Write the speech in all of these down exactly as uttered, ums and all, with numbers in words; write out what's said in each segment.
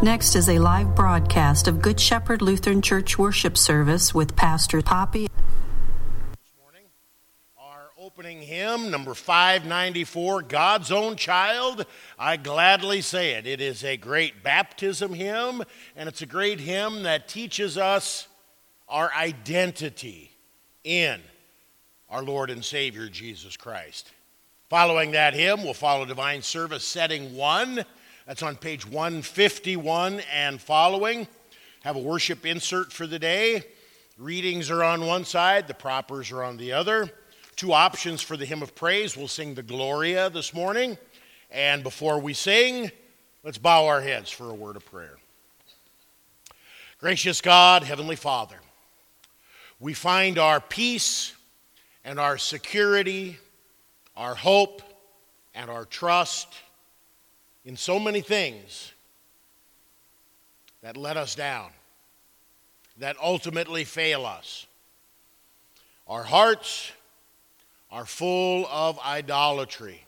Next is a live broadcast of Good Shepherd Lutheran Church worship service with Pastor Poppy. This morning, our opening hymn, number five ninety-four, God's Own Child, I Gladly Say It. It is a great baptism hymn, and it's a great hymn that teaches us our identity in our Lord and Savior, Jesus Christ. Following that hymn, we'll follow Divine Service Setting one. That's on page one fifty-one and following. Have a worship insert for the day. Readings are on one side, the propers are on the other. Two options for the hymn of praise. We'll sing the Gloria this morning. And before we sing, let's bow our heads for a word of prayer. Gracious God, Heavenly Father, we find our peace and our security, our hope and our trust in so many things that let us down, that ultimately fail us. Our hearts are full of idolatry.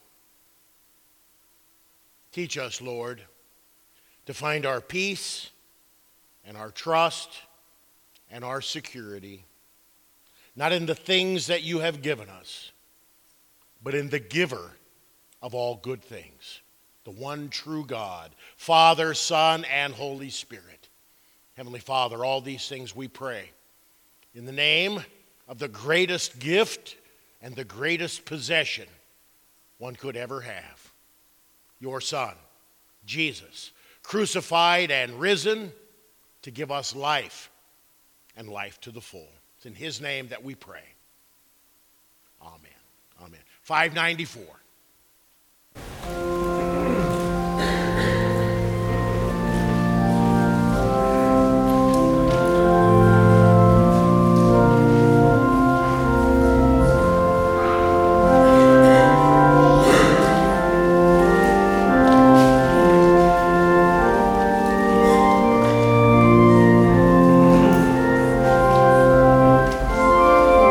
Teach us, Lord, to find our peace and our trust and our security, not in the things that you have given us, but in the giver of all good things, the one true God, Father, Son, and Holy Spirit. Heavenly Father, all these things we pray in the name of the greatest gift and the greatest possession one could ever have, your Son, Jesus, crucified and risen to give us life and life to the full. It's in his name that we pray. Amen. Amen. five ninety-four.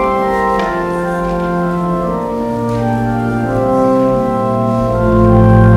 Thank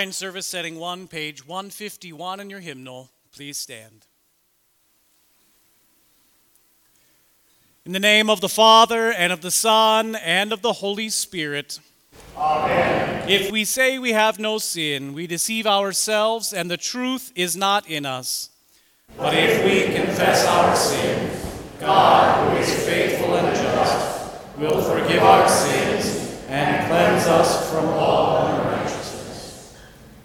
Combined Service Setting one, page one fifty-one in your hymnal. Please stand. In the name of the Father, and of the Son, and of the Holy Spirit. Amen. If we say we have no sin, we deceive ourselves, and the truth is not in us. But if we confess our sins, God, who is faithful and just, will forgive our sins and cleanse us from all unrighteousness.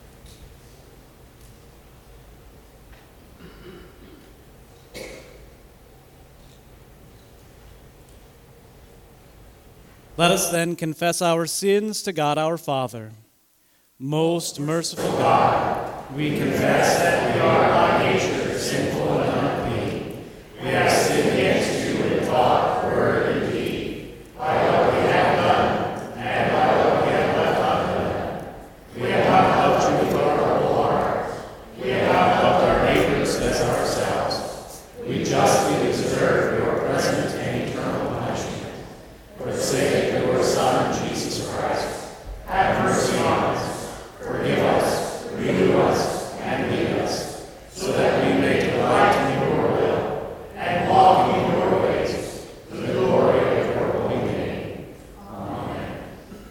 Let us then confess our sins to God our Father. Most merciful God, we confess that we are by nature sinful and unclean. We have sinned against you in thought, word, and deed, by what we have done and by what we have left undone. We have not loved you with our whole heart. We have not loved our neighbors as ourselves. We justly deserve your present and eternal punishment. For the sake of your Son, Jesus Christ, have mercy on us. Forgive us, renew us, and lead us, so that we may delight in your will and walk in your ways, to the glory of your holy name. Amen.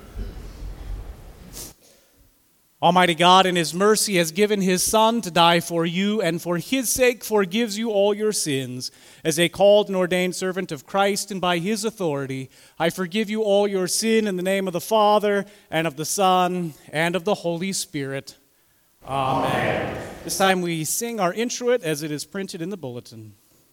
Almighty God, in his mercy, has given his Son to die for you, and for his sake forgives you all your sins. As a called and ordained servant of Christ, and by his authority, I forgive you all your sin in the name of the Father, and of the Son, and of the Holy Spirit. Amen. Amen. This time we sing our introit as it is printed in the bulletin.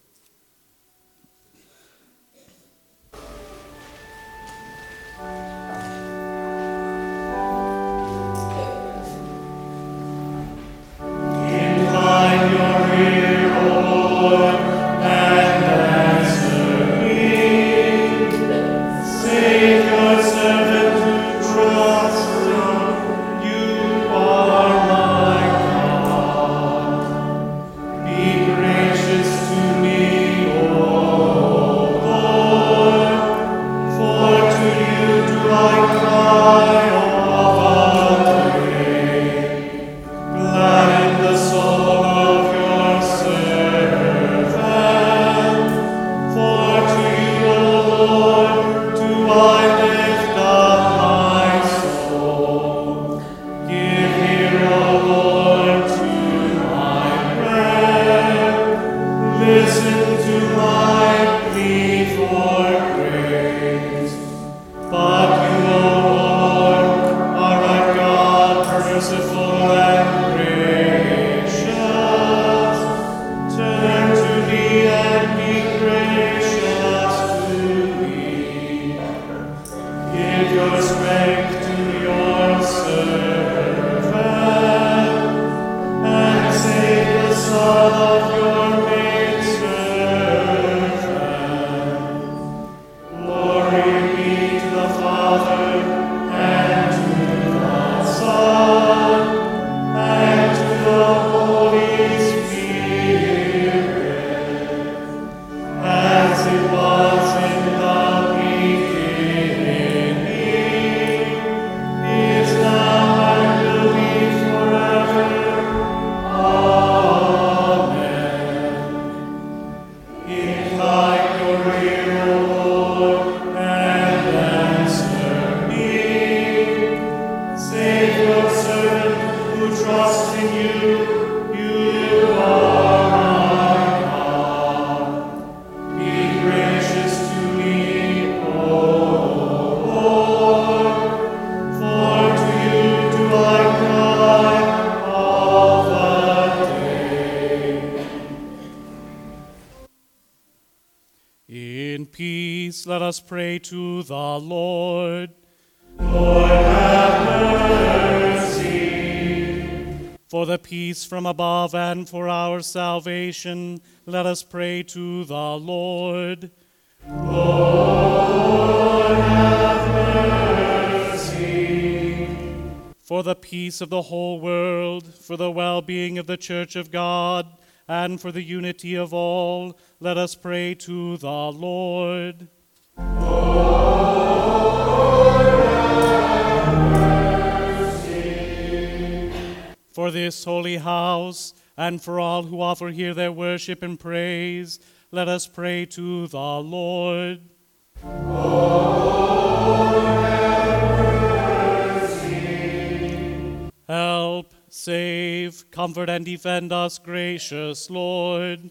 Let us pray to the Lord. Lord, have mercy. For the peace from above and for our salvation, let us pray to the Lord. Lord, have mercy. For the peace of the whole world, for the well-being of the Church of God, and for the unity of all, let us pray to the Lord. Lord, have mercy. for this holy house, and for all who offer here their worship and praise, let us pray to the Lord. Lord, have mercy. Help, save, comfort, and defend us, gracious Lord.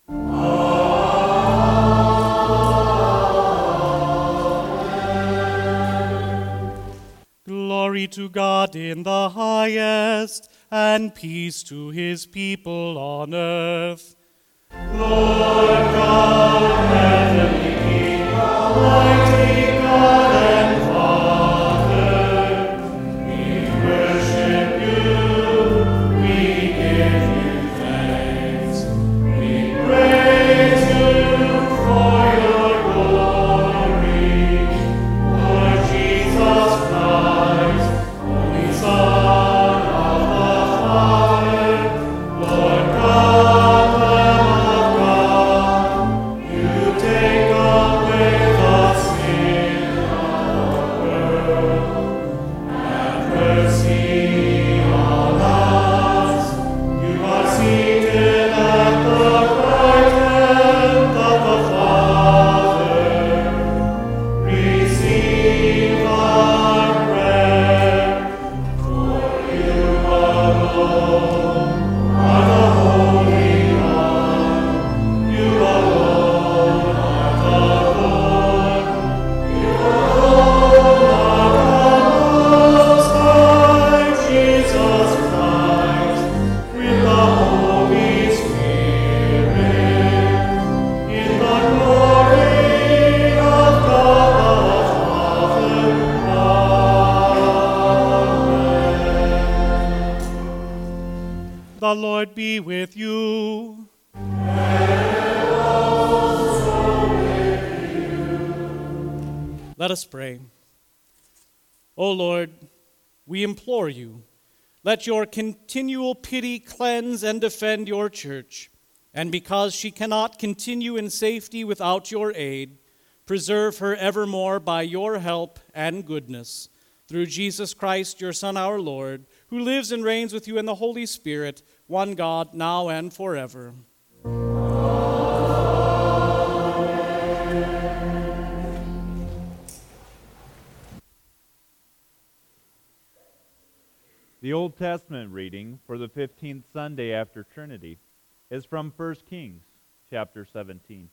Amen. Glory to God in the highest, and peace to his people on earth. Lord God, heavenly King, almighty God and Father, we worship you, we give you thanks, we praise you for your glory, Lord Jesus Christ, only Son of the Father, Lord God, Lamb of God, you take away the sin of the world. Have mercy on us. You are seated at the right hand of the Father. Receive our prayer, for you alone are the Holy One. You alone are the Lord. You alone are the Most High, Jesus Christ, with the Holy Spirit, in the glory of God the Father. Amen. The Lord be with you. Let us pray. O Lord, we implore you, let your continual pity cleanse and defend your church, and because she cannot continue in safety without your aid, preserve her evermore by your help and goodness. Through Jesus Christ, your Son, our Lord, who lives and reigns with you in the Holy Spirit, one God, now and forever. The Old Testament reading for the fifteenth Sunday after Trinity is from First Kings, chapter seventeen.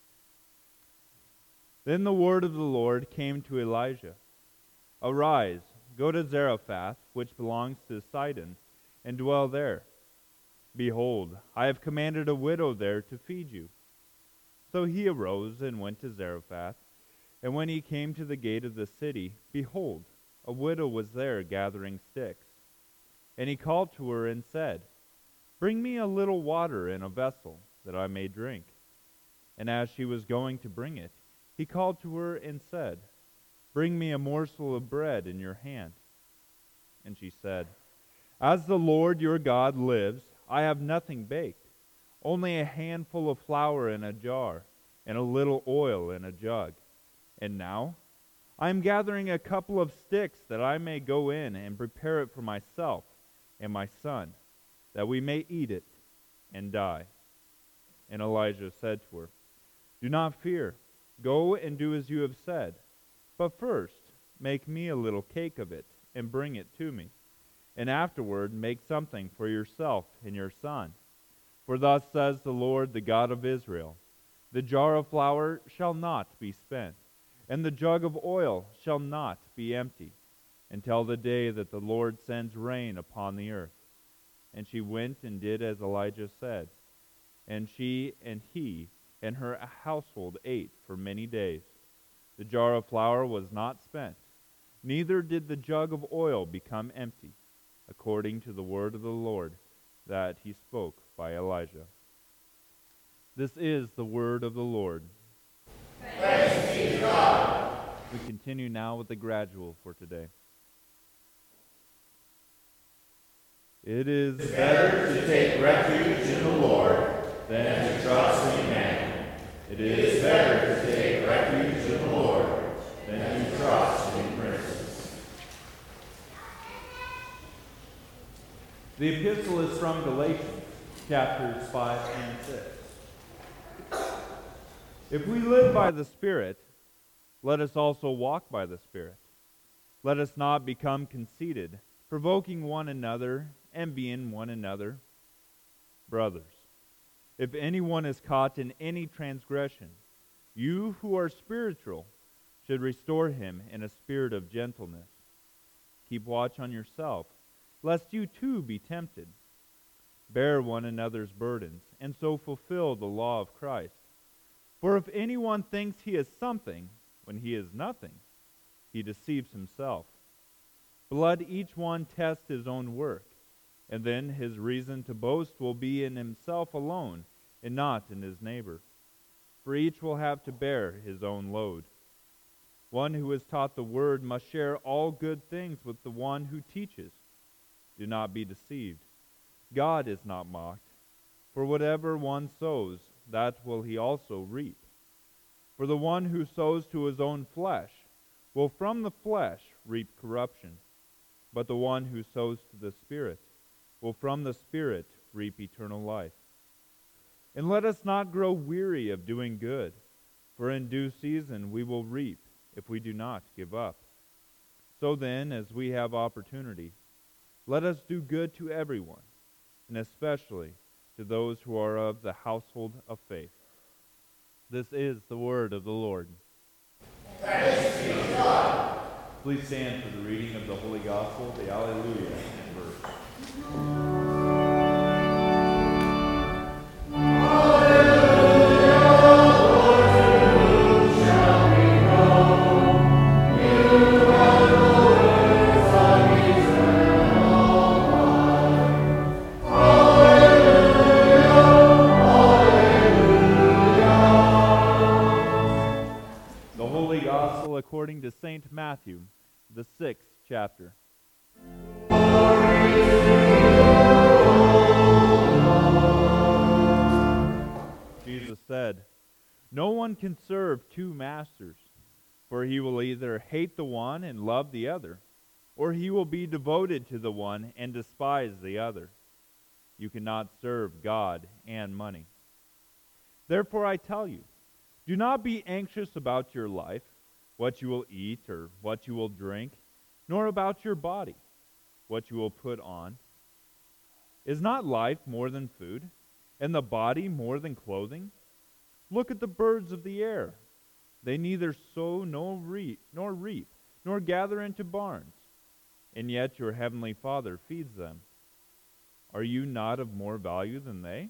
Then the word of the Lord came to Elijah. Arise, go to Zarephath, which belongs to Sidon, and dwell there. Behold, I have commanded a widow there to feed you. So he arose and went to Zarephath, and when he came to the gate of the city, behold, a widow was there gathering sticks. And he called to her and said, Bring me a little water in a vessel, that I may drink. And as she was going to bring it, he called to her and said, Bring me a morsel of bread in your hand. And she said, As the Lord your God lives, I have nothing baked, only a handful of flour in a jar, and a little oil in a jug. And now I am gathering a couple of sticks, that I may go in and prepare it for myself and my son, that we may eat it and die. And Elijah said to her, Do not fear. Go and do as you have said. But first, make me a little cake of it, and bring it to me. And afterward, make something for yourself and your son. For thus says the Lord, the God of Israel, The jar of flour shall not be spent, and the jug of oil shall not be empty, until the day that the Lord sends rain upon the earth. And she went and did as Elijah said. And she and he and her household ate for many days. The jar of flour was not spent, neither did the jug of oil become empty, according to the word of the Lord that he spoke by Elijah. This is the word of the Lord. Thanks be to God. We continue now with the gradual for today. It is better to take refuge in the Lord than to trust in man. It is better to take refuge in the Lord than to trust in princes. The epistle is from Galatians, chapters five and six. If we live by the Spirit, let us also walk by the Spirit. Let us not become conceited, provoking one another, envying one another. Brothers, if anyone is caught in any transgression, you who are spiritual should restore him in a spirit of gentleness. Keep watch on yourself, lest you too be tempted. Bear one another's burdens, and so fulfill the law of Christ. For if anyone thinks he is something when he is nothing, he deceives himself. But let each one test his own work, and then his reason to boast will be in himself alone, and not in his neighbor. For each will have to bear his own load. One who is taught the word must share all good things with the one who teaches. Do not be deceived. God is not mocked. For whatever one sows, that will he also reap. For the one who sows to his own flesh will from the flesh reap corruption. But the one who sows to the Spirit will from the Spirit reap eternal life. And let us not grow weary of doing good, for in due season we will reap if we do not give up. So then, as we have opportunity, let us do good to everyone, and especially to those who are of the household of faith. This is the word of the Lord. Thanks be to God. Please stand for the reading of the Holy Gospel, the Alleluia and verse. According to Saint Matthew, the sixth chapter. Jesus said, "No one can serve two masters, for he will either hate the one and love the other, or he will be devoted to the one and despise the other. You cannot serve God and money. Therefore I tell you, do not be anxious about your life, what you will eat or what you will drink, nor about your body, what you will put on. Is not life more than food, and the body more than clothing? Look at the birds of the air. They neither sow nor reap, nor reap, nor gather into barns, and yet your heavenly Father feeds them. Are you not of more value than they?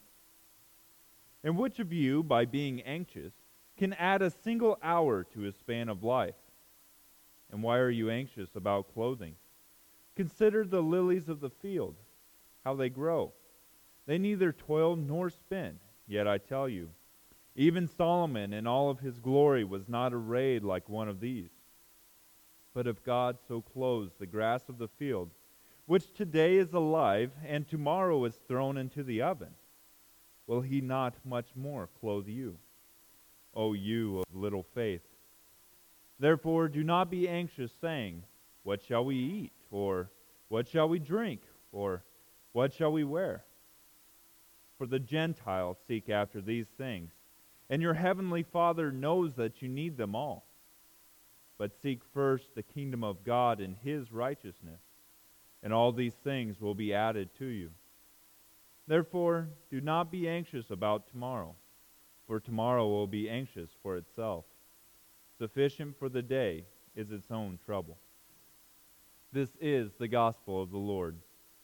And which of you, by being anxious, can add a single hour to his span of life? And why are you anxious about clothing? Consider the lilies of the field, how they grow. They neither toil nor spin. Yet I tell you, even Solomon in all of his glory was not arrayed like one of these. But if God so clothes the grass of the field, which today is alive and tomorrow is thrown into the oven, will he not much more clothe you, O you of little faith? Therefore do not be anxious, saying, what shall we eat? Or what shall we drink? Or what shall we wear? For the Gentiles seek after these things, and your heavenly Father knows that you need them all. But seek first the kingdom of God and his righteousness, and all these things will be added to you. Therefore do not be anxious about tomorrow, for tomorrow will be anxious for itself. Sufficient for the day is its own trouble. This is the gospel of the Lord.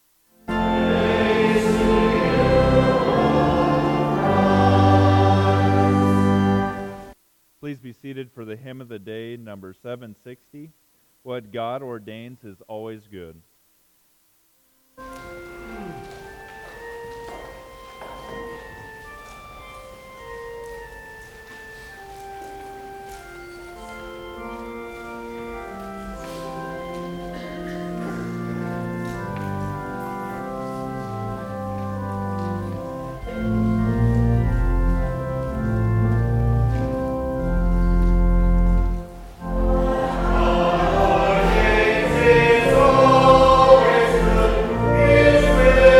Praise to you, Please be seated for the hymn of the day, number seven sixty. What God ordains is always good. Lord, it is always good, His will.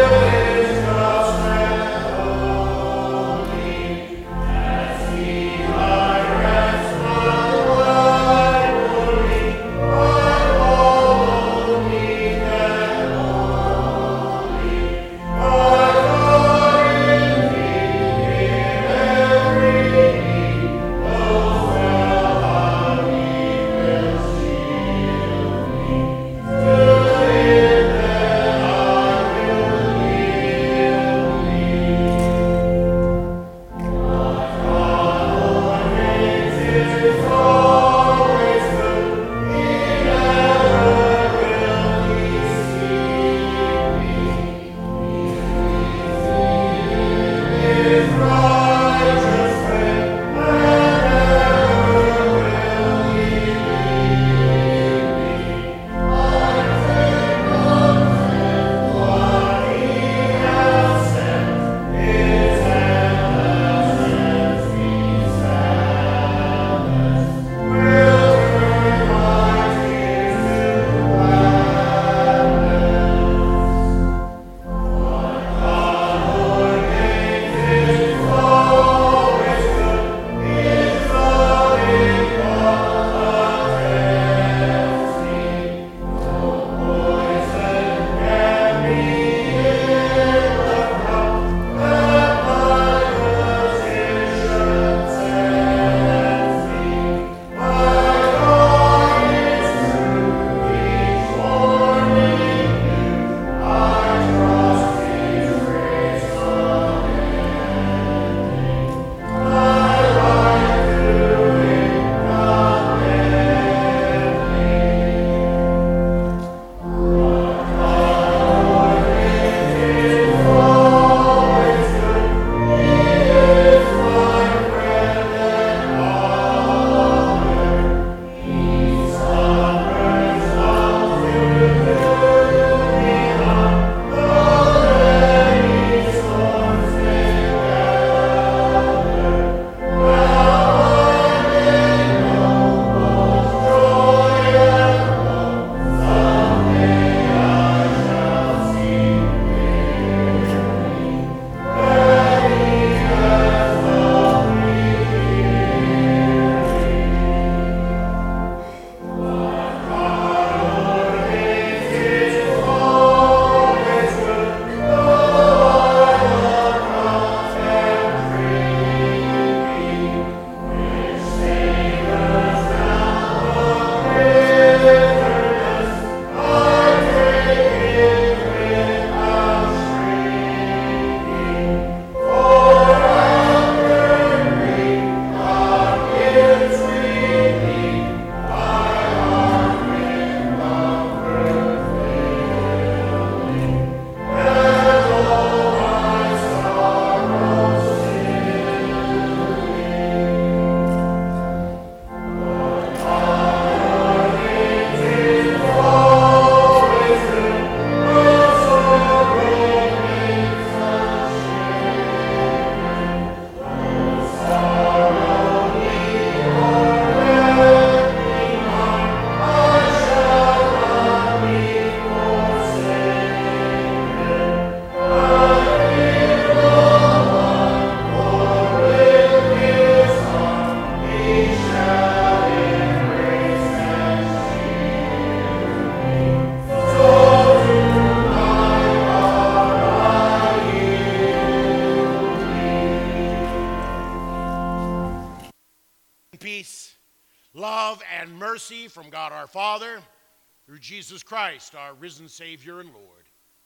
Peace, love, and mercy from God our Father through Jesus Christ, our risen Savior and Lord.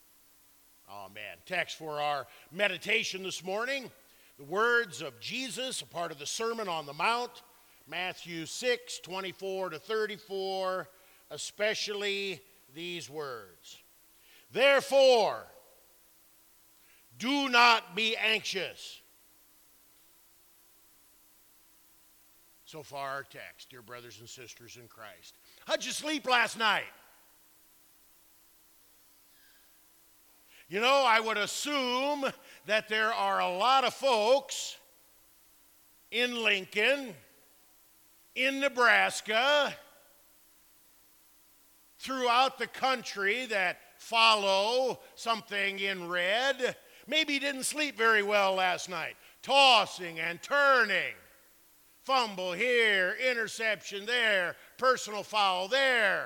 Amen. Text for our meditation this morning, the words of Jesus, a part of the Sermon on the Mount, Matthew six, twenty-four to thirty-four, especially these words. Therefore, do not be anxious. So far our text, dear brothers and sisters in Christ. How'd you sleep last night? You know, I would assume that there are a lot of folks in Lincoln, in Nebraska, throughout the country that follow something in red. Maybe didn't sleep very well last night, tossing and turning. Fumble here, interception there, personal foul there.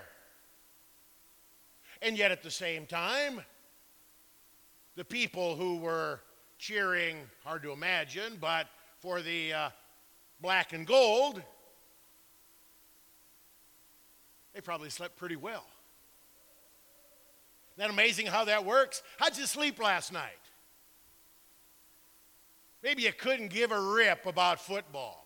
And yet at the same time, the people who were cheering, hard to imagine, but for the uh, black and gold, they probably slept pretty well. Isn't that amazing how that works? How'd you sleep last night? Maybe you couldn't give a rip about football.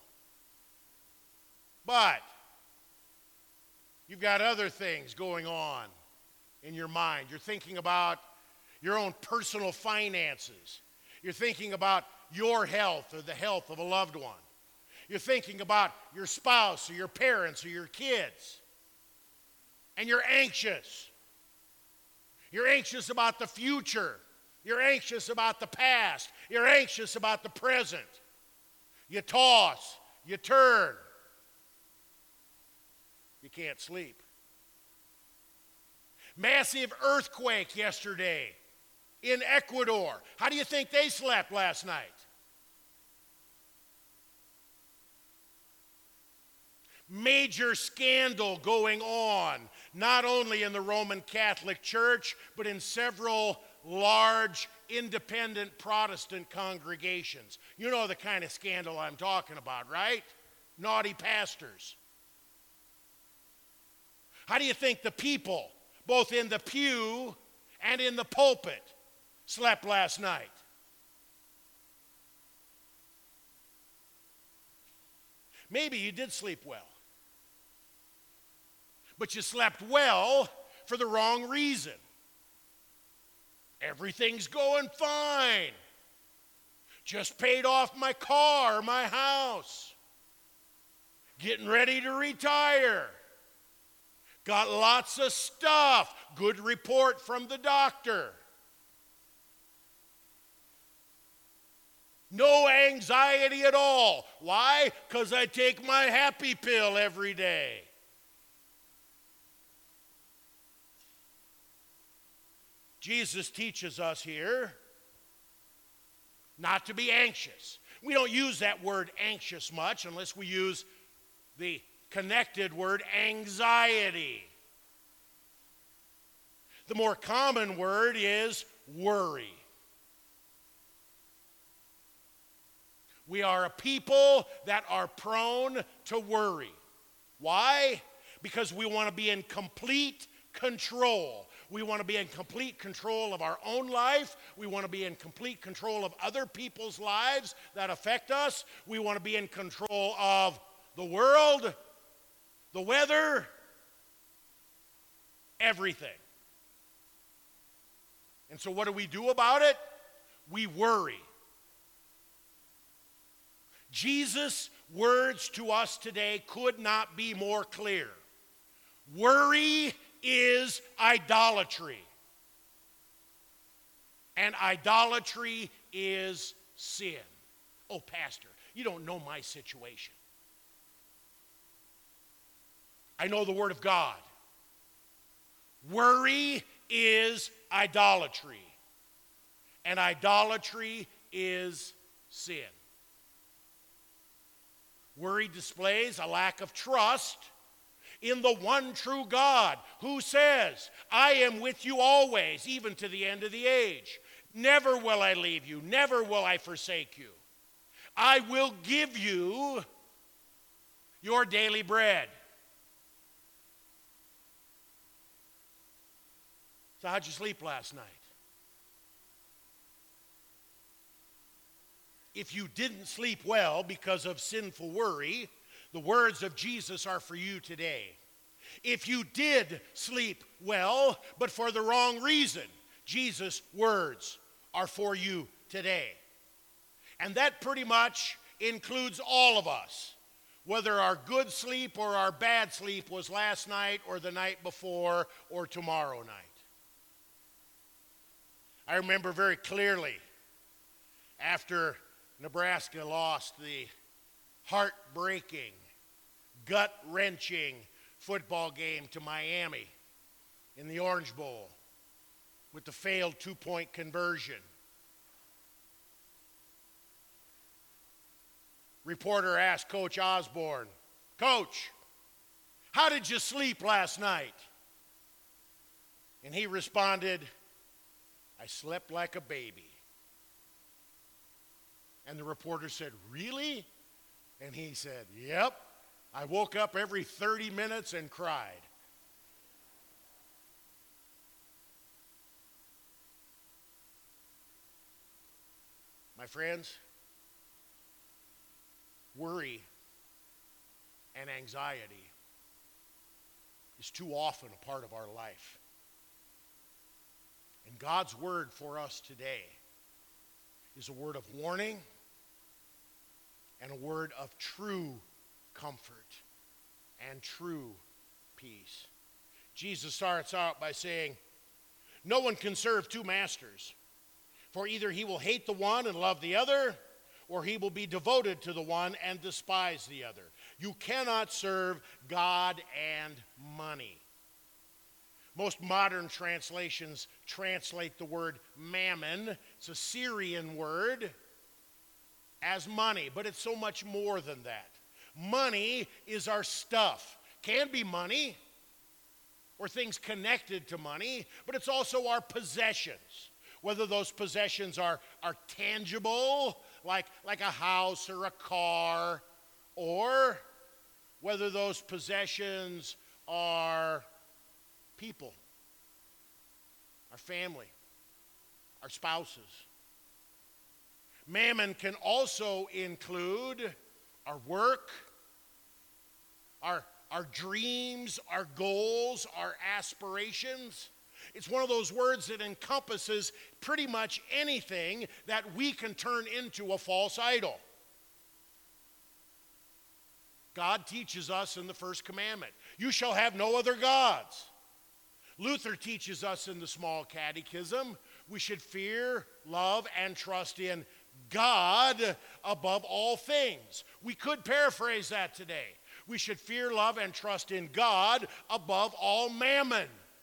But you've got other things going on in your mind. You're thinking about your own personal finances. You're thinking about your health or the health of a loved one. You're thinking about your spouse or your parents or your kids. And you're anxious. You're anxious about the future. You're anxious about the past. You're anxious about the present. You toss. You turn. You can't sleep. Massive earthquake yesterday in Ecuador. How do you think they slept last night? Major scandal going on, not only in the Roman Catholic Church, but in several large independent Protestant congregations. You know the kind of scandal I'm talking about, right? Naughty pastors. How do you think the people, both in the pew and in the pulpit, slept last night? Maybe you did sleep well. But you slept well for the wrong reason. Everything's going fine. Just paid off my car, my house. Getting ready to retire. Got lots of stuff. Good report from the doctor. No anxiety at all. Why? Because I take my happy pill every day. Jesus teaches us here not to be anxious. We don't use that word anxious much unless we use the connected word anxiety. The more common word is worry. We are a people that are prone to worry. Why? Because we want to be in complete control. We want to be in complete control of our own life. We want to be in complete control of other people's lives that affect us. We want to be in control of the world, the weather, everything. And so what do we do about it? We worry. Jesus' words to us today could not be more clear. Worry is idolatry. And idolatry is sin. Oh, Pastor, you don't know my situation. I know the Word of God. Worry is idolatry. And idolatry is sin. Worry displays a lack of trust in the one true God who says, I am with you always, even to the end of the age. Never will I leave you. Never will I forsake you. I will give you your daily bread. So how'd you sleep last night? If you didn't sleep well because of sinful worry, the words of Jesus are for you today. If you did sleep well, but for the wrong reason, Jesus' words are for you today. And that pretty much includes all of us, whether our good sleep or our bad sleep was last night or the night before or tomorrow night. I remember very clearly after Nebraska lost the heartbreaking, gut-wrenching football game to Miami in the Orange Bowl with the failed two-point conversion. Reporter asked Coach Osborne, Coach, how did you sleep last night? And he responded, I slept like a baby. And the reporter said, really? And he said, yep. I woke up every thirty minutes and cried. My friends, worry and anxiety is too often a part of our life. And God's word for us today is a word of warning and a word of true comfort and true peace. Jesus starts out by saying, no one can serve two masters, for either he will hate the one and love the other, or he will be devoted to the one and despise the other. You cannot serve God and money. Most modern translations translate the word mammon, it's a Syrian word, as money, but it's so much more than that. Money is our stuff. Can be money or things connected to money, but it's also our possessions. Whether those possessions are, are tangible, like, like a house or a car, or whether those possessions are people, our family, our spouses. Mammon can also include our work, our, our dreams, our goals, our aspirations. It's one of those words that encompasses pretty much anything that we can turn into a false idol. God teaches us in the first commandment, you shall have no other gods. Luther teaches us in the Small Catechism, we should fear, love, and trust in God above all things. We could paraphrase that today. We should fear, love, and trust in God above all mammon.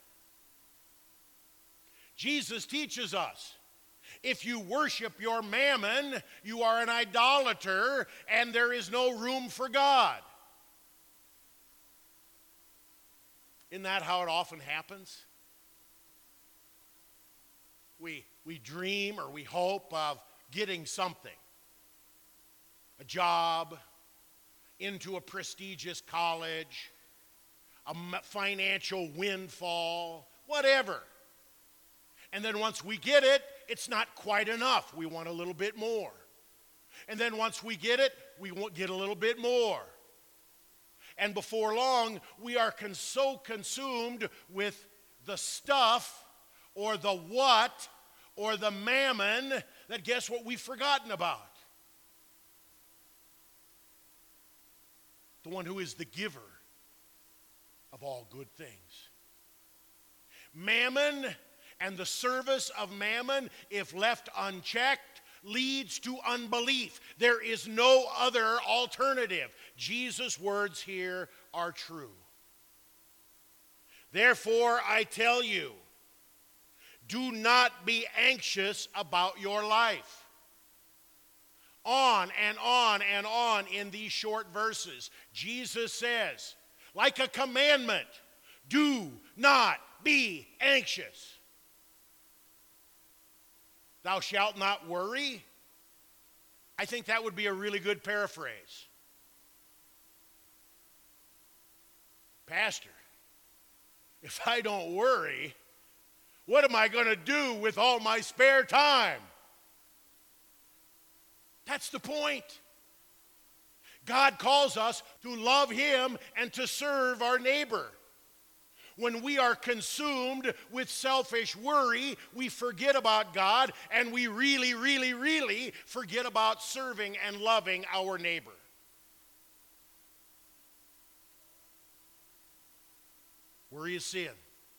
Jesus teaches us, if you worship your mammon, you are an idolater, and there is no room for God. Isn't that how it often happens? We, we dream or we hope of getting something, a job, into a prestigious college, a financial windfall, whatever. And then once we get it, it's not quite enough. We want a little bit more. And then once we get it, we want get a little bit more. And before long, we are con- so consumed with the stuff or the what or the mammon that guess what we've forgotten about? The one who is the giver of all good things. Mammon and the service of mammon, if left unchecked, leads to unbelief. There is no other alternative. Jesus' words here are true. Therefore, I tell you, do not be anxious about your life. On and on and on in these short verses, Jesus says, like a commandment, do not be anxious. Thou shalt not worry. I think that would be a really good paraphrase. Pastor, if I don't worry, what am I going to do with all my spare time? That's the point. God calls us to love Him and to serve our neighbor. When we are consumed with selfish worry, we forget about God, and we really, really, really forget about serving and loving our neighbor. Worry is sin.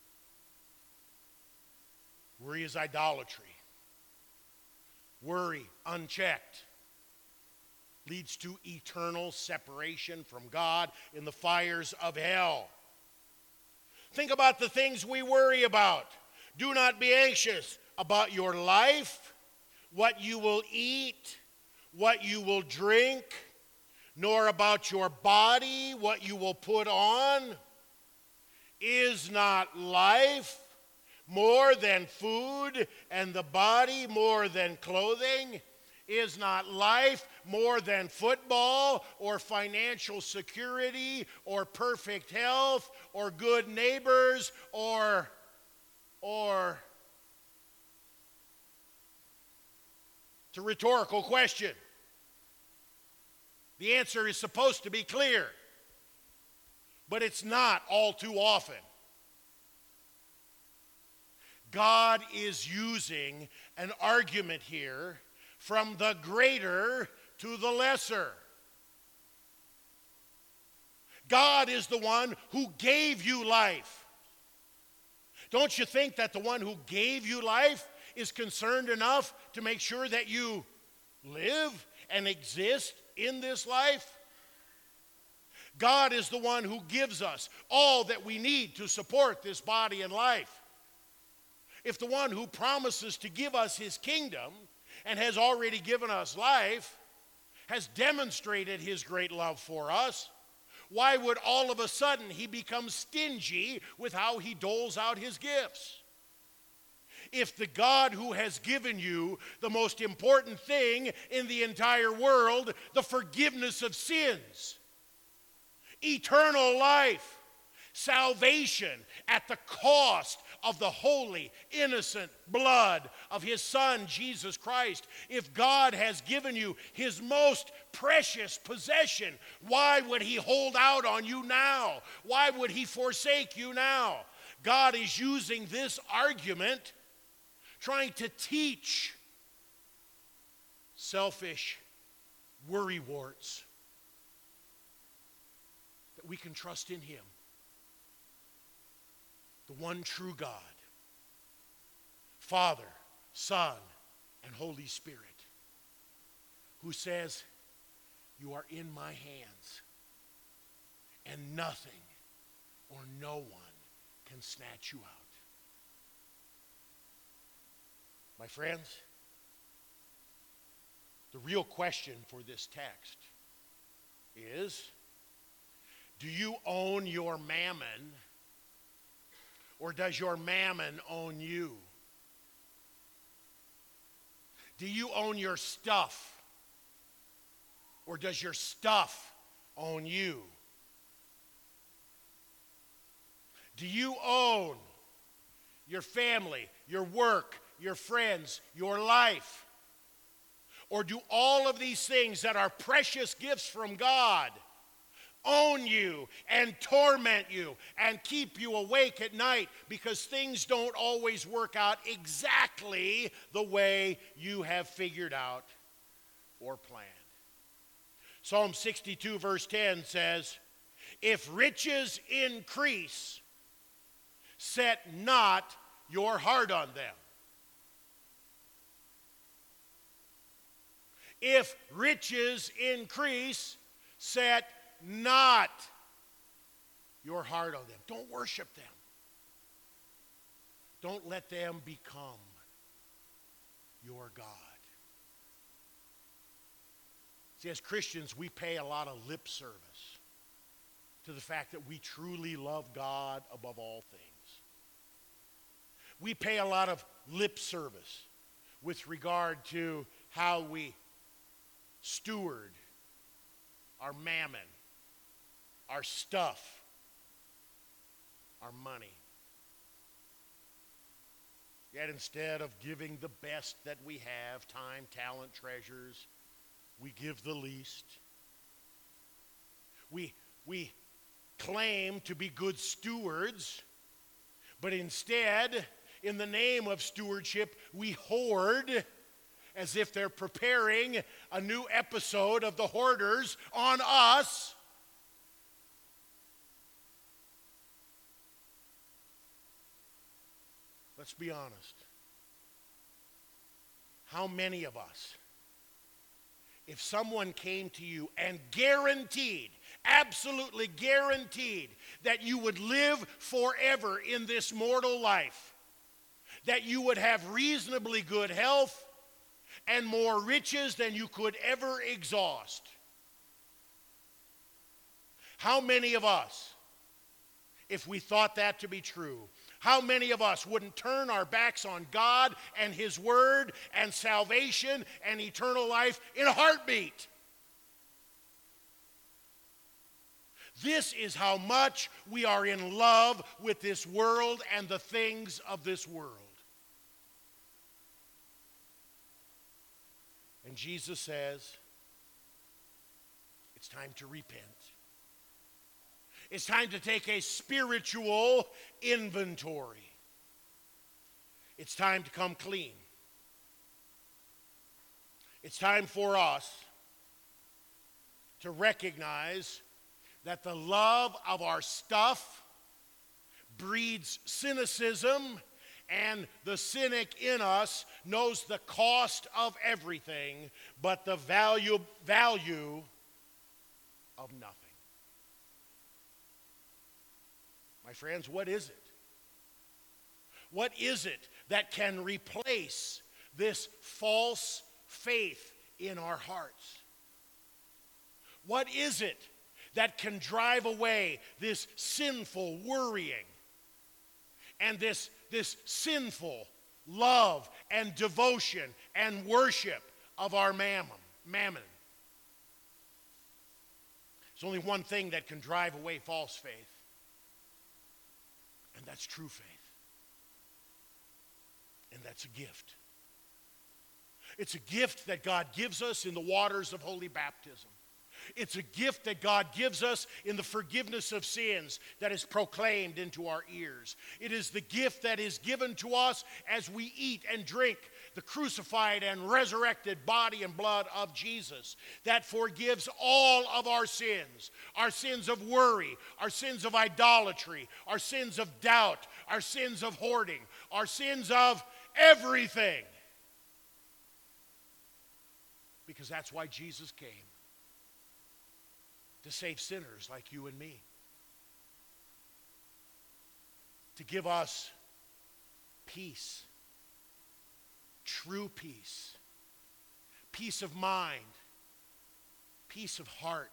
Worry is idolatry. Worry, unchecked, leads to eternal separation from God in the fires of hell. Think about the things we worry about. Do not be anxious about your life, what you will eat, what you will drink, nor about your body, what you will put on. Is not life more than food, and the body more than clothing? Is not life more than football or financial security or perfect health or good neighbors or, or, it's a rhetorical question. The answer is supposed to be clear, but it's not all too often. God is using an argument here from the greater to the lesser. God is the one who gave you life. Don't you think that the one who gave you life is concerned enough to make sure that you live and exist in this life? God is the one who gives us all that we need to support this body and life. If the one who promises to give us his kingdom and has already given us life has demonstrated his great love for us, why would all of a sudden he become stingy with how he doles out his gifts? If the God who has given you the most important thing in the entire world, the forgiveness of sins, eternal life, salvation at the cost of the holy, innocent blood of his Son, Jesus Christ. If God has given you his most precious possession, why would he hold out on you now? Why would he forsake you now? God is using this argument trying to teach selfish worrywarts that we can trust in him, the one true God, Father, Son, and Holy Spirit, who says, you are in my hands, and nothing or no one can snatch you out. My friends, the real question for this text is, do you own your mammon, or does your mammon own you? Do you own your stuff, or does your stuff own you? Do you own your family, your work, your friends, your life? Or do all of these things that are precious gifts from God own you and torment you and keep you awake at night because things don't always work out exactly the way you have figured out or planned? Psalm sixty-two verse ten says, if riches increase, set not your heart on them. If riches increase, set not your heart on them. Don't worship them. Don't let them become your God. See, as Christians, we pay a lot of lip service to the fact that we truly love God above all things. We pay a lot of lip service with regard to how we steward our mammon, our stuff, our money. Yet instead of giving the best that we have, time, talent, treasures, we give the least. We, we claim to be good stewards, but instead, in the name of stewardship, we hoard as if they're preparing a new episode of The Hoarders on us. Let's be honest. How many of us, if someone came to you and guaranteed, absolutely guaranteed, that you would live forever in this mortal life, that you would have reasonably good health and more riches than you could ever exhaust, how many of us, if we thought that to be true, how many of us wouldn't turn our backs on God and his word and salvation and eternal life in a heartbeat? This is how much we are in love with this world and the things of this world. And Jesus says, it's time to repent. It's time to take a spiritual inventory. It's time to come clean. It's time for us to recognize that the love of our stuff breeds cynicism, and the cynic in us knows the cost of everything, but the value, value of nothing. My friends, what is it? What is it that can replace this false faith in our hearts? What is it that can drive away this sinful worrying and this, this sinful love and devotion and worship of our mammon? mammon? There's only one thing that can drive away false faith, and that's true faith. And that's a gift. It's a gift that God gives us in the waters of holy baptism. It's a gift that God gives us in the forgiveness of sins that is proclaimed into our ears. It is the gift that is given to us as we eat and drink the crucified and resurrected body and blood of Jesus that forgives all of our sins, our sins of worry, our sins of idolatry, our sins of doubt, our sins of hoarding, our sins of everything. Because that's why Jesus came. To save sinners like you and me. To give us peace. True peace. Peace of mind. Peace of heart.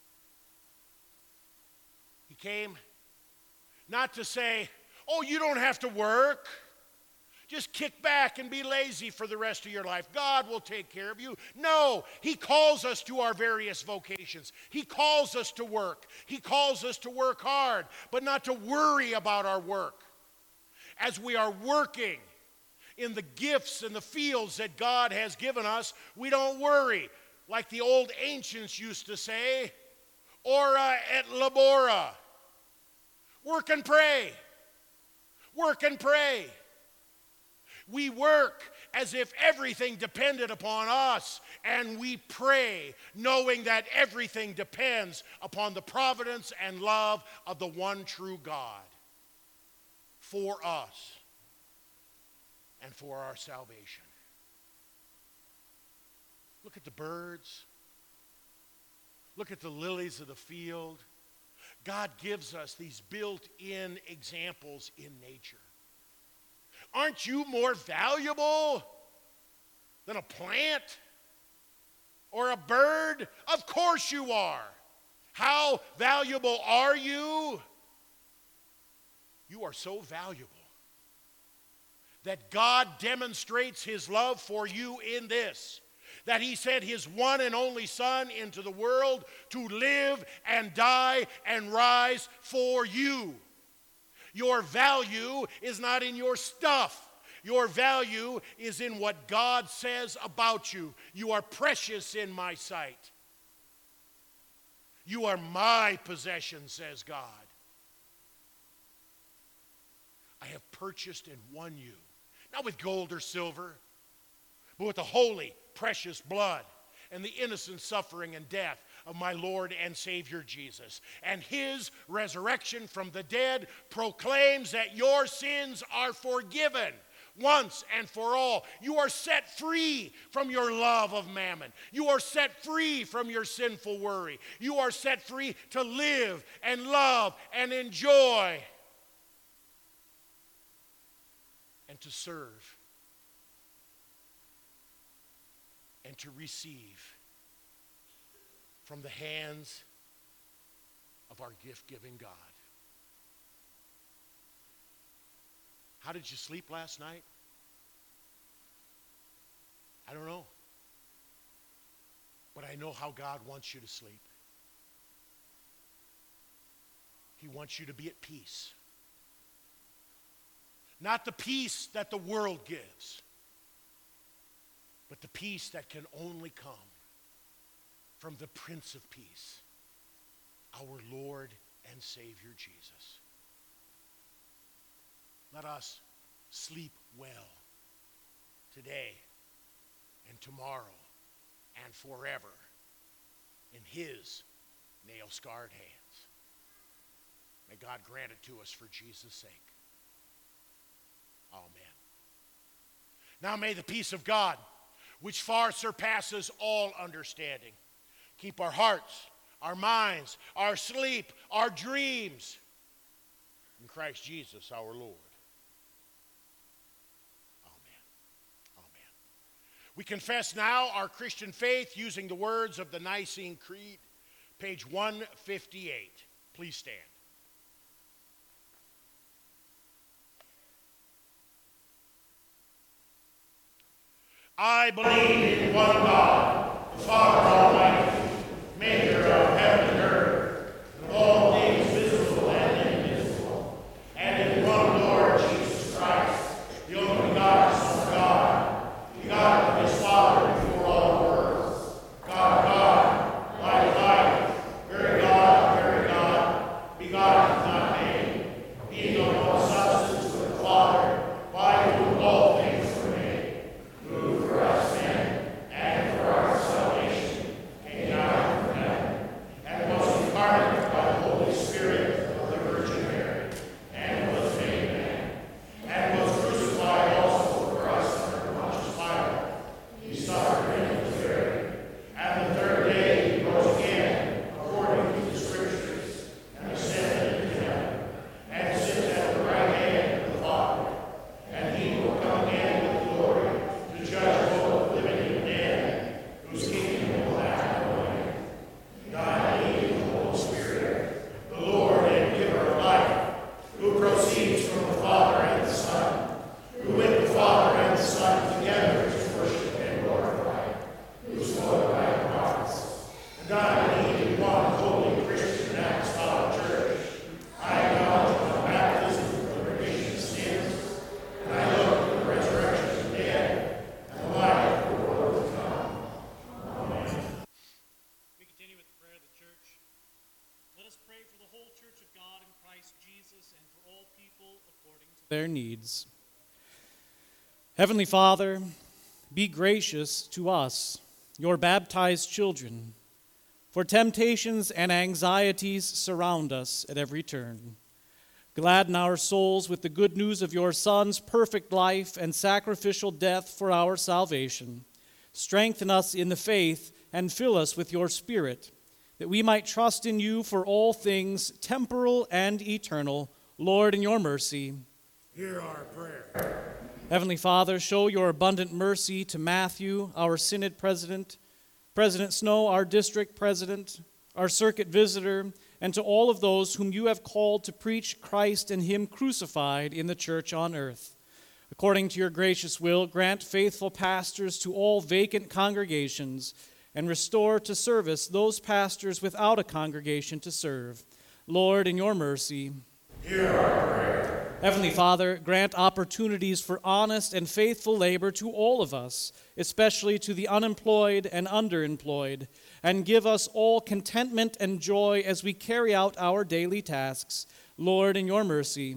He came not to say, oh, you don't have to work. Just kick back and be lazy for the rest of your life. God will take care of you. No, he calls us to our various vocations. He calls us to work. He calls us to work hard, but not to worry about our work. As we are working in the gifts and the fields that God has given us, we don't worry, like the old ancients used to say, ora et labora. Work and pray. Work and pray. We work as if everything depended upon us, and we pray knowing that everything depends upon the providence and love of the one true God for us and for our salvation. Look at the birds. Look at the lilies of the field. God gives us these built-in examples in nature. Aren't you more valuable than a plant or a bird? Of course you are. How valuable are you? You are so valuable that God demonstrates his love for you in this, that he sent his one and only Son into the world to live and die and rise for you. Your value is not in your stuff. Your value is in what God says about you. You are precious in my sight. You are my possession, says God. I have purchased and won you, not with gold or silver, but with the holy, precious blood and the innocent suffering and death of my Lord and Savior Jesus. And his resurrection from the dead proclaims that your sins are forgiven once and for all. You are set free from your love of mammon. You are set free from your sinful worry. You are set free to live and love and enjoy and to serve and to receive from the hands of our gift-giving God. How did you sleep last night? I don't know. But I know how God wants you to sleep. He wants you to be at peace. Not the peace that the world gives, but the peace that can only come from the Prince of Peace, our Lord and Savior Jesus. Let us sleep well today and tomorrow and forever in his nail-scarred hands. May God grant it to us for Jesus' sake. Amen. Now may the peace of God, which far surpasses all understanding, keep our hearts, our minds, our sleep, our dreams in Christ Jesus our Lord. Amen. Amen. We confess now our Christian faith using the words of the Nicene Creed, page one fifty-eight. Please stand. I believe in one God, the Father Almighty, maker of heaven and earth, and of all things visible and invisible, and in one Lord Jesus Christ, the only begotten Son of God, begotten of his Father before all worlds, God of God, light of light, very God of very God, begotten, not made, being of one substance with the Father, by whom all things were made, who for us men and for our salvation came down from heaven, and was incarnate by the Holy Spirit of the Virgin Mary, and was made man, and was crucified also for us under Pontius Pilate. He suffered and was buried, and the third day he rose again, according to the Scriptures, and ascended into heaven, and sits at the right hand of the Father, and he will come again with glory to judge both living and dead, whose kingdom will have no end. God, he the Holy Spirit, the Lord and giver of life, who proceeds from the Father and the Son, who with the Father and the Son together is worshipped and glorified, who is followed by the prophets. God, he in one holy Christian and apostolic church, I acknowledge my baptism for the remission of sins, and I look for the resurrection of the dead and the life of the world to come. Amen. We continue with the prayer of the church. Let us pray for the whole church of God in Christ Jesus and for all people according to their needs. Heavenly Father, be gracious to us, your baptized children, for temptations and anxieties surround us at every turn. Gladden our souls with the good news of your Son's perfect life and sacrificial death for our salvation. Strengthen us in the faith and fill us with your Spirit, that we might trust in you for all things temporal and eternal. Lord, in your mercy. Hear our prayer. Heavenly Father, show your abundant mercy to Matthew, our Synod President, President Snow, our District President, our Circuit Visitor, and to all of those whom you have called to preach Christ and him crucified in the church on earth. According to your gracious will, grant faithful pastors to all vacant congregations, and restore to service those pastors without a congregation to serve. Lord, in your mercy. Hear our prayer. Heavenly Father, grant opportunities for honest and faithful labor to all of us, especially to the unemployed and underemployed, and give us all contentment and joy as we carry out our daily tasks. Lord, in your mercy.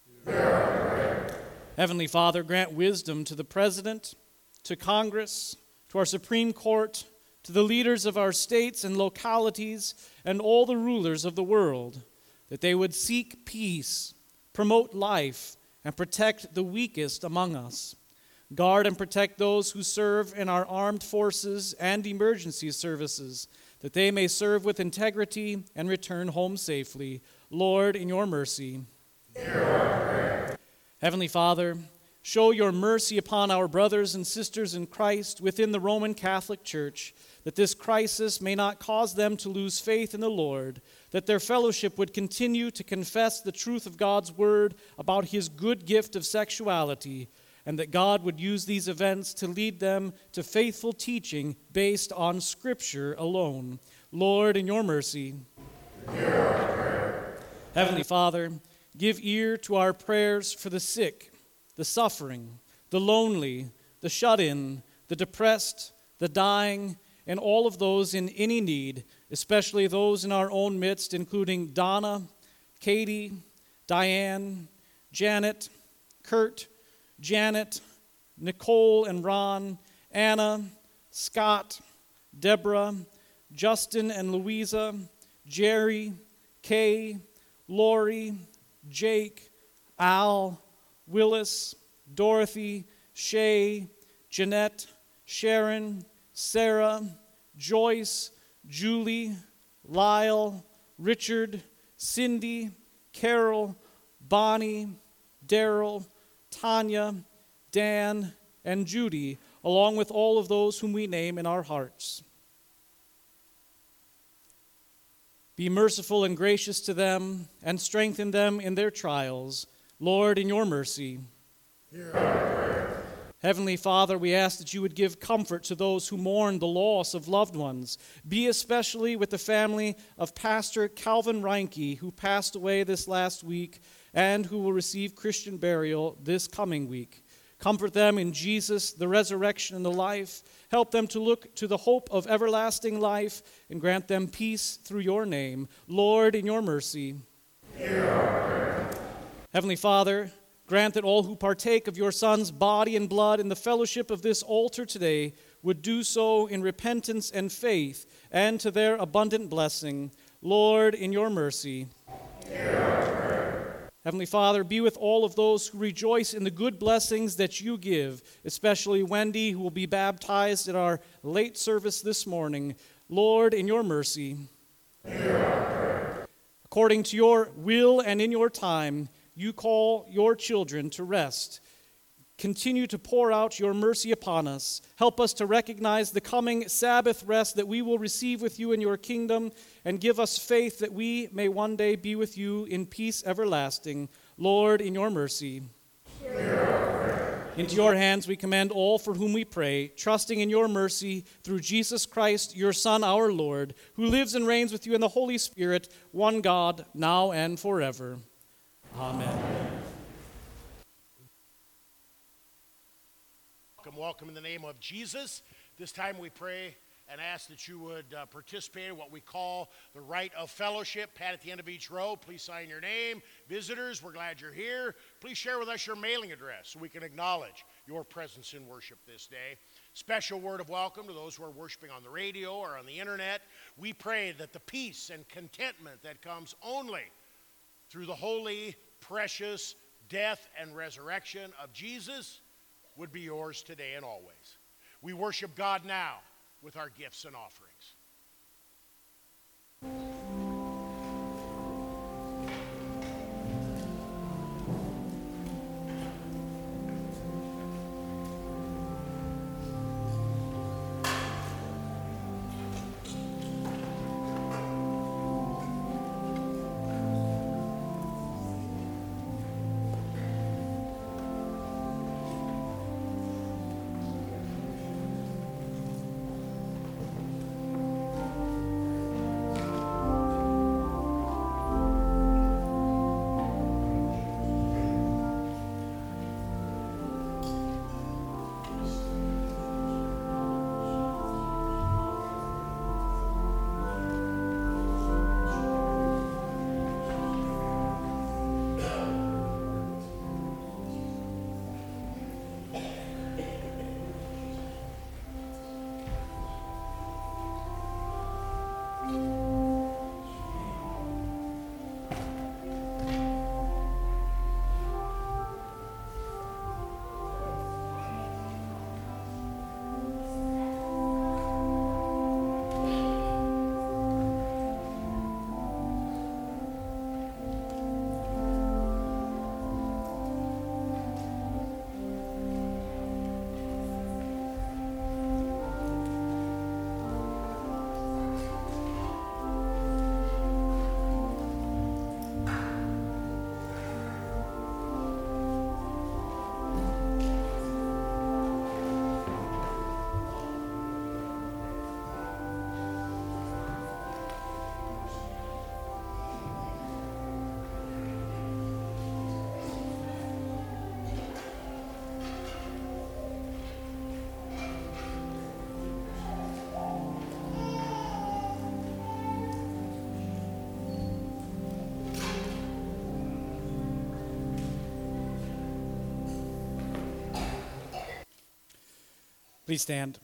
Heavenly Father, grant wisdom to the President, to Congress, to our Supreme Court, to the leaders of our states and localities, and all the rulers of the world, that they would seek peace, promote life, and protect the weakest among us. Guard and protect those who serve in our armed forces and emergency services, that they may serve with integrity and return home safely. Lord, in your mercy. Hear our prayer. Heavenly Father, show your mercy upon our brothers and sisters in Christ within the Roman Catholic Church, that this crisis may not cause them to lose faith in the Lord, that their fellowship would continue to confess the truth of God's word about his good gift of sexuality, and that God would use these events to lead them to faithful teaching based on Scripture alone. Lord, in your mercy. Hear our prayer. Heavenly Father, give ear to our prayers for the sick, the suffering, the lonely, the shut-in, the depressed, the dying, and all of those in any need, especially those in our own midst, including Donna, Katie, Diane, Janet, Kurt, Janet, Nicole and Ron, Anna, Scott, Deborah, Justin and Louisa, Jerry, Kay, Lori, Jake, Al, Willis, Dorothy, Shay, Jeanette, Sharon, Sarah, Joyce, Julie, Lyle, Richard, Cindy, Carol, Bonnie, Daryl, Tanya, Dan, and Judy, along with all of those whom we name in our hearts. Be merciful and gracious to them, and strengthen them in their trials. Lord, in your mercy. Hear our prayer. Heavenly Father, we ask that you would give comfort to those who mourn the loss of loved ones. Be especially with the family of Pastor Calvin Reinke, who passed away this last week and who will receive Christian burial this coming week. Comfort them in Jesus, the resurrection and the life. Help them to look to the hope of everlasting life and grant them peace through your name. Lord, in your mercy. Hear our prayer. Heavenly Father, grant that all who partake of your Son's body and blood in the fellowship of this altar today would do so in repentance and faith and to their abundant blessing. Lord, in your mercy. Hear our prayer. Heavenly Father, be with all of those who rejoice in the good blessings that you give, especially Wendy, who will be baptized at our late service this morning. Lord, in your mercy. Hear our prayer. According to your will and in your time, you call your children to rest. Continue to pour out your mercy upon us. Help us to recognize the coming Sabbath rest that we will receive with you in your kingdom, and give us faith that we may one day be with you in peace everlasting. Lord, in your mercy. Into your hands we commend all for whom we pray, trusting in your mercy through Jesus Christ, your Son, our Lord, who lives and reigns with you in the Holy Spirit, one God, now and forever. Amen. Welcome, welcome in the name of Jesus. This time we pray and ask that you would uh, participate in what we call the rite of fellowship. Pat at the end of each row, please sign your name. Visitors, we're glad you're here. Please share with us your mailing address so we can acknowledge your presence in worship this day. Special word of welcome to those who are worshiping on the radio or on the internet. We pray that the peace and contentment that comes only through the holy, precious death and resurrection of Jesus would be yours today and always. We worship God now with our gifts and offerings. Please stand.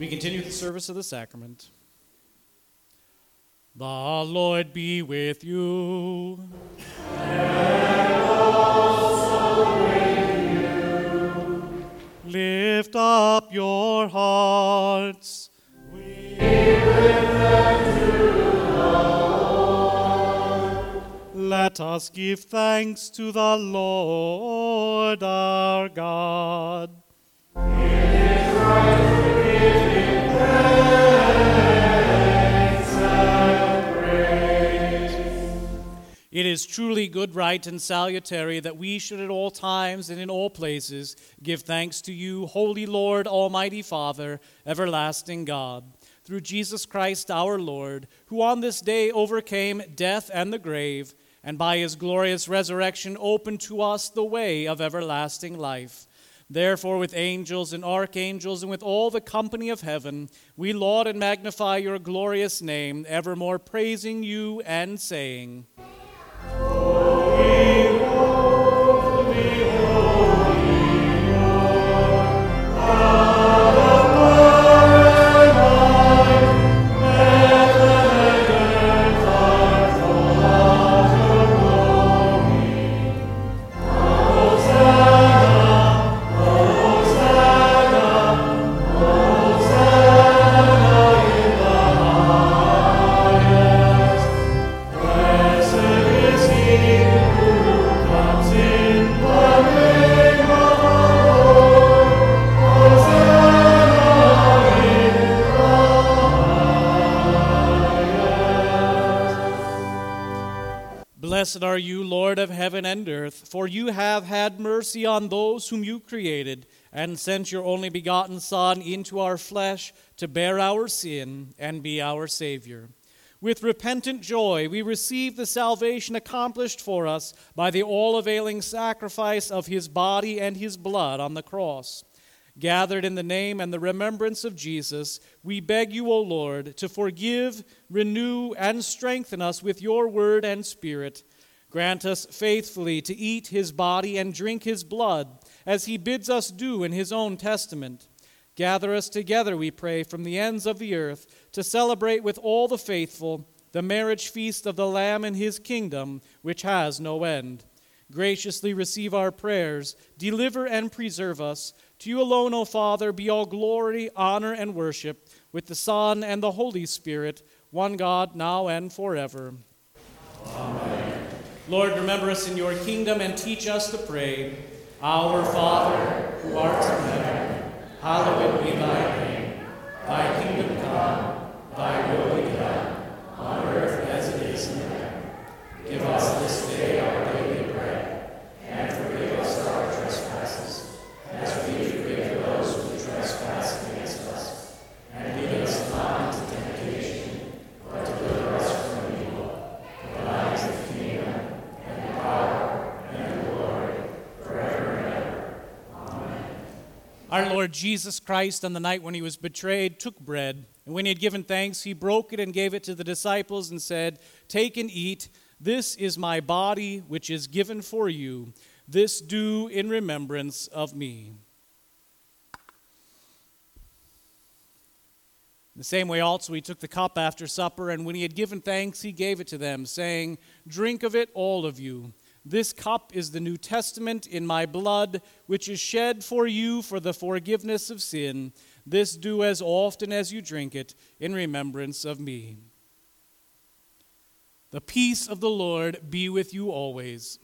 We continue the service of the sacrament. The Lord be with you. And also with you. Lift up your hearts. We lift them to the Lord. Let us give thanks to the Lord our God. It is right to give him thanks and praise. It is truly good, right, and salutary that we should at all times and in all places give thanks to you, Holy Lord, Almighty Father, everlasting God, through Jesus Christ our Lord, who on this day overcame death and the grave, and by his glorious resurrection opened to us the way of everlasting life. Therefore, with angels and archangels and with all the company of heaven, we laud and magnify your glorious name, evermore praising you and saying, Holy, holy, holy Lord, God of power and might, heaven and earth are full of your glory. Hosanna, Hosanna, Hosanna in the highest. Blessed is he who comes in the name of the Lord. Hosanna in the highest. Blessed are you, Lord of heaven and earth, for you have had mercy on those whom you created, and sent your only begotten Son into our flesh to bear our sin and be our Savior. With repentant joy, we receive the salvation accomplished for us by the all-availing sacrifice of his body and his blood on the cross. Gathered in the name and the remembrance of Jesus, we beg you, O Lord, to forgive, renew, and strengthen us with your word and spirit. Grant us faithfully to eat his body and drink his blood, as he bids us do in his own testament. Gather us together, we pray, from the ends of the earth, to celebrate with all the faithful the marriage feast of the Lamb in his kingdom, which has no end. Graciously receive our prayers, deliver and preserve us. To you alone, O Father, be all glory, honor, and worship, with the Son and the Holy Spirit, one God, now and forever. Amen. Lord, remember us in your kingdom and teach us to pray. Our Father, who art in heaven, hallowed be thy name. Thy kingdom come, thy will be done, on earth as it is in heaven. Give us this day our daily bread, and forgive us our trespasses, as we forgive those who trespass against us. And lead us not into temptation, but deliver us from evil. For thine is the kingdom, and the power, and the glory, forever and ever. Amen. Our Lord Jesus Christ, on the night when he was betrayed, took bread, and when he had given thanks, he broke it and gave it to the disciples and said, "Take and eat. This is my body, which is given for you. This do in remembrance of me." In the same way also he took the cup after supper, and when he had given thanks, he gave it to them, saying, "Drink of it, all of you. This cup is the New Testament in my blood, which is shed for you for the forgiveness of sin. This do as often as you drink it in remembrance of me." The peace of the Lord be with you always.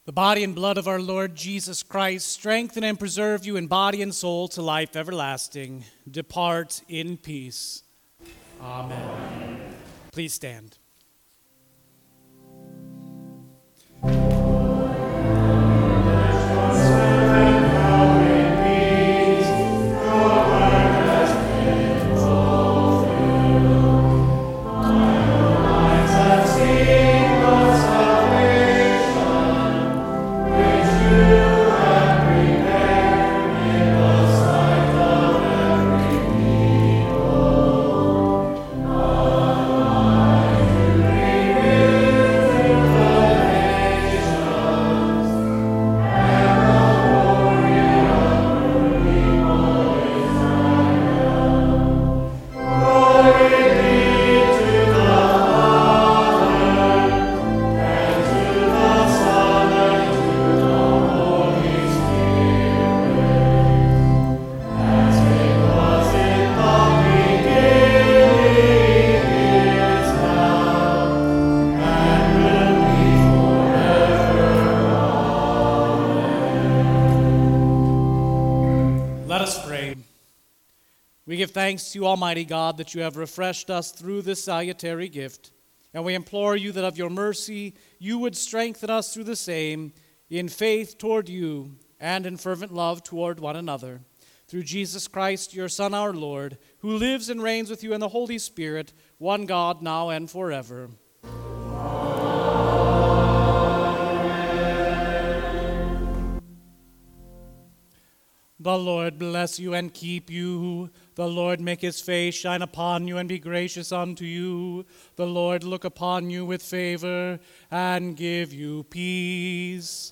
The body and blood of our Lord Jesus Christ strengthen and preserve you in body and soul to life everlasting. Depart in peace. Amen. Amen. Please stand. We give thanks to you, Almighty God, that you have refreshed us through this salutary gift, and we implore you that of your mercy you would strengthen us through the same in faith toward you and in fervent love toward one another. Through Jesus Christ, your Son, our Lord, who lives and reigns with you in the Holy Spirit, one God, now and forever. The Lord bless you and keep you. The Lord make his face shine upon you and be gracious unto you. The Lord look upon you with favor and give you peace.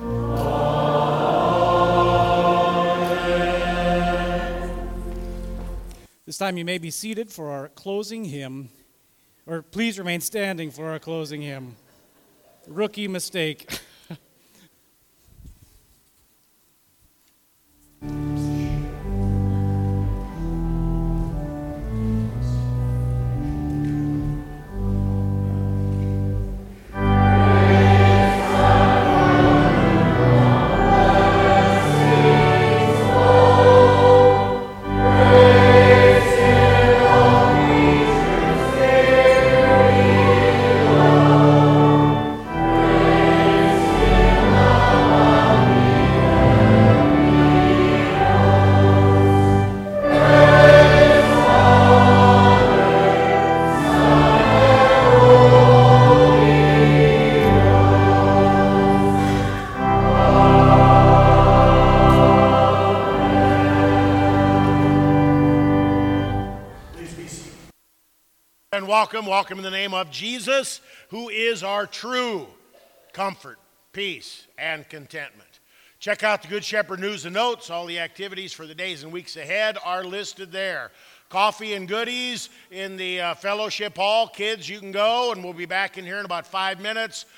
Amen. This time you may be seated for our closing hymn, or please remain standing for our closing hymn. Rookie mistake. And welcome, welcome in the name of Jesus, who is our true comfort, peace, and contentment. Check out the Good Shepherd News and Notes. All the activities for the days and weeks ahead are listed there. Coffee and goodies in the uh, fellowship hall. Kids, you can go, and we'll be back in here in about five minutes.